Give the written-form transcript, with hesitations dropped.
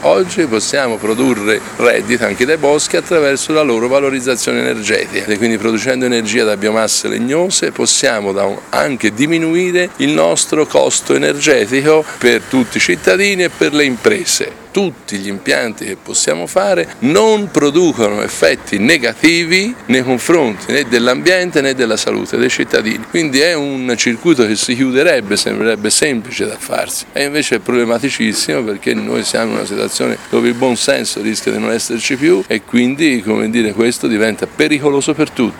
Oggi possiamo produrre reddito anche dai boschi attraverso la loro valorizzazione energetica e quindi producendo energia da biomasse legnose possiamo anche diminuire il nostro costo energetico per tutti i cittadini e per le imprese. Tutti gli impianti che possiamo fare non producono effetti negativi nei confronti né dell'ambiente né della salute dei cittadini. Quindi è un circuito che si chiuderebbe, sembrerebbe semplice da farsi, e invece è problematicissimo perché noi siamo in una situazione dove il buon senso rischia di non esserci più e quindi, questo diventa pericoloso per tutti.